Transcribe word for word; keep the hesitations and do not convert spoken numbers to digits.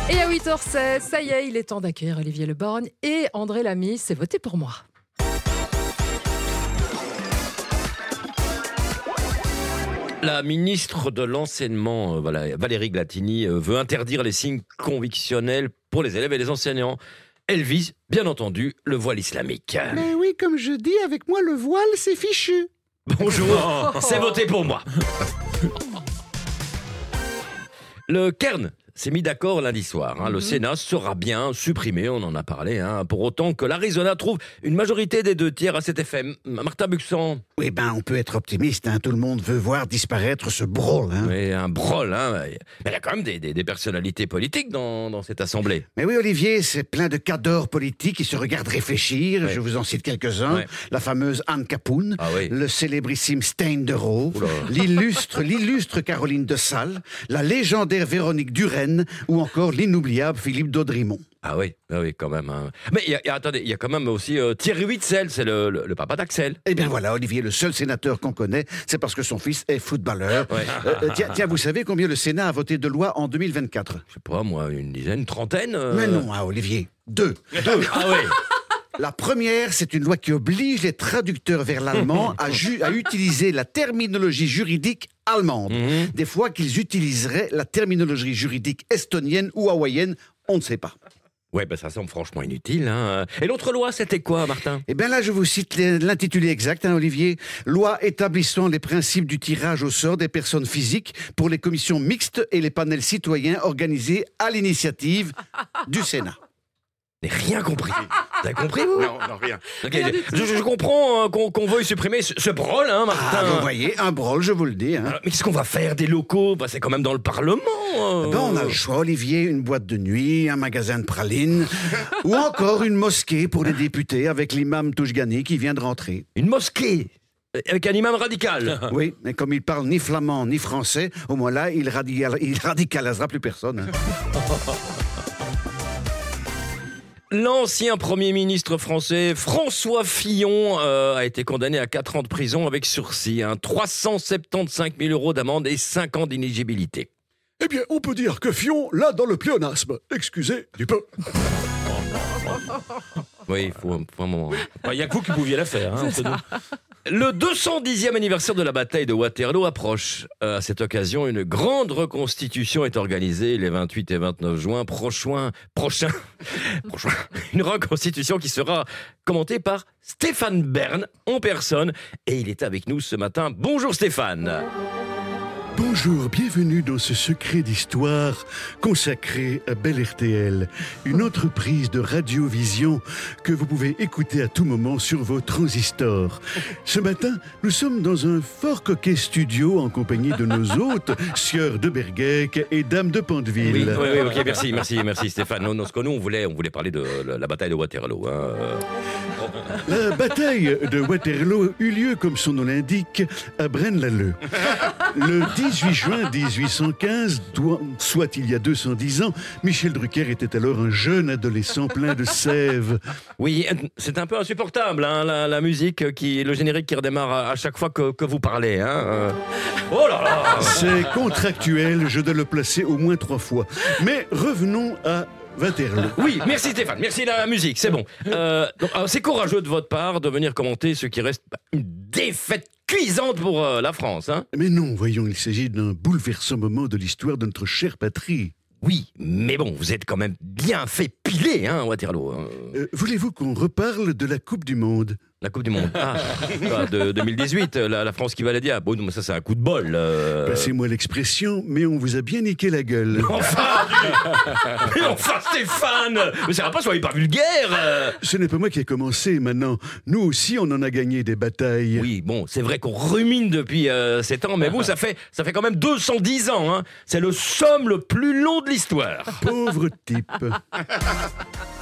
Et à huit heures seize, ça y est, il est temps d'accueillir Olivier Leborgne et André Lamy. C'est voté pour moi. La ministre de l'Enseignement, euh, voilà, Valérie Glatini, euh, veut interdire les signes convictionnels pour les élèves et les enseignants. Elle vise, bien entendu, le voile islamique. Mais oui, comme je dis, avec moi, le voile, c'est fichu. Bonjour, c'est voté pour moi. Le Cairn s'est mis d'accord lundi soir. Hein. Le Sénat sera bien supprimé, on en a parlé, hein, pour autant que l'Arizona trouve une majorité des deux tiers à cet effet. Martin Buxan. Oui, ben, on peut être optimiste. Hein. Tout le monde veut voir disparaître ce brôle. Hein. Oui, un brôle. Hein. Mais il y a quand même des, des, des personnalités politiques dans, dans cette assemblée. Mais oui, Olivier, c'est plein de cadors politiques qui se regardent réfléchir. Ouais. Je vous en cite quelques-uns. Ouais. La fameuse Anne Capoun, ah, oui. Le célébrissime Stein de Roo, l'illustre, l'illustre Caroline de Salle, la légendaire Véronique Duren, ou encore l'inoubliable Philippe Daudrimont. Ah oui, ah oui, quand même. Hein. Mais y a, y a, attendez, il y a quand même aussi euh, Thierry Huitzel, c'est le, le, le papa d'Axel. Eh bien voilà, Olivier, le seul sénateur qu'on connaît, c'est parce que son fils est footballeur. Ouais. Euh, tiens, tiens, vous savez combien le Sénat a voté de lois en deux mille vingt-quatre ? Je sais pas, moi, une dizaine, une trentaine euh... Mais non, hein, Olivier, deux. Deux. Ah oui. La première, c'est une loi qui oblige les traducteurs vers l'allemand à, ju- à utiliser la terminologie juridique allemande. Mmh. Des fois qu'ils utiliseraient la terminologie juridique estonienne ou hawaïenne, on ne sait pas. Ouais, ben ça semble franchement inutile. Hein. Et l'autre loi, c'était quoi, Martin ? Eh bien là, je vous cite l'intitulé exact, hein, Olivier. Loi établissant les principes du tirage au sort des personnes physiques pour les commissions mixtes et les panels citoyens organisés à l'initiative du Sénat. Je n'ai rien compris. Vous avez compris, vous ? Non, non, rien. Okay, je, je, je comprends hein, qu'on, qu'on veuille supprimer ce, ce brôle, hein, Martin. Ah, vous voyez, un brôle, je vous le dis. Hein. Alors, mais qu'est-ce qu'on va faire des locaux ? Bah, c'est quand même dans le Parlement. Euh... Ben, on a le choix, Olivier. Une boîte de nuit, un magasin de pralines, ou encore une mosquée pour les députés avec l'imam Toujgani qui vient de rentrer. Une mosquée ? Avec un imam radical. Oui, mais comme il parle ni flamand ni français, au moins là, il, radical, il radicalisera plus personne. Hein. L'ancien Premier ministre français François Fillon euh, a été condamné à quatre ans de prison avec sursis, hein, trois cent soixante-quinze mille euros d'amende et cinq ans d'inéligibilité. Eh bien, on peut dire que Fillon l'a dans le pléonasme. Excusez du peu. Oui, il faut, faut un moment. Il n'y a que vous qui pouviez la faire. Hein, Le deux cent dixième anniversaire de la bataille de Waterloo approche. À cette occasion, une grande reconstitution est organisée les vingt-huit et vingt-neuf juin prochain. Prochain. prochain. Une reconstitution qui sera commentée par Stéphane Bern en personne. Et il est avec nous ce matin. Bonjour Stéphane. Bonjour, bienvenue dans ce secret d'histoire consacré à Bel R T L, une entreprise de radiovision que vous pouvez écouter à tout moment sur vos transistors. Ce matin, nous sommes dans un fort coquet studio en compagnie de nos hôtes, Sieur de Berguec et Dame de Pandeville. Oui, oui, oui, ok, merci, merci, merci Stéphane. Non, non, ce que nous, on voulait, on voulait parler de la, la bataille de Waterloo. Hein. La bataille de Waterloo eut lieu, comme son nom l'indique, à Braine-l'Alleud. Le dix-huit juin dix-huit cent quinze, soit il y a deux cent dix ans, Michel Drucker était alors un jeune adolescent plein de sève. Oui, c'est un peu insupportable, hein, la, la musique, qui, le générique qui redémarre à, à chaque fois que, que vous parlez. Hein. Oh là là. C'est contractuel, je dois le placer au moins trois fois. Mais revenons à Waterloo. Oui, merci Stéphane, merci la musique, c'est bon. Euh, donc, c'est courageux de votre part de venir commenter ce qui reste bah, une défaite cuisante pour euh, la France. Hein. Mais non, voyons, il s'agit d'un bouleversant moment de l'histoire de notre chère patrie. Oui, mais bon, vous êtes quand même bien fait piler, hein, Waterloo. Hein. Euh, voulez-vous qu'on reparle de la Coupe du Monde ? La Coupe du Monde. Ah, de deux mille dix-huit, la, la France qui va la dire. Bon, ça, c'est un coup de bol. Euh... Passez-moi l'expression, mais on vous a bien niqué la gueule. Enfin, mais enfin, Stéphane, mais ça va pas, soyez pas vulgaire. Euh... Ce n'est pas moi qui ai commencé, maintenant. Nous aussi, on en a gagné des batailles. Oui, bon, c'est vrai qu'on rumine depuis euh, sept ans, mais vous, ça fait, ça fait quand même deux cent dix ans. Hein. C'est le somme le plus long de l'histoire. Pauvre type.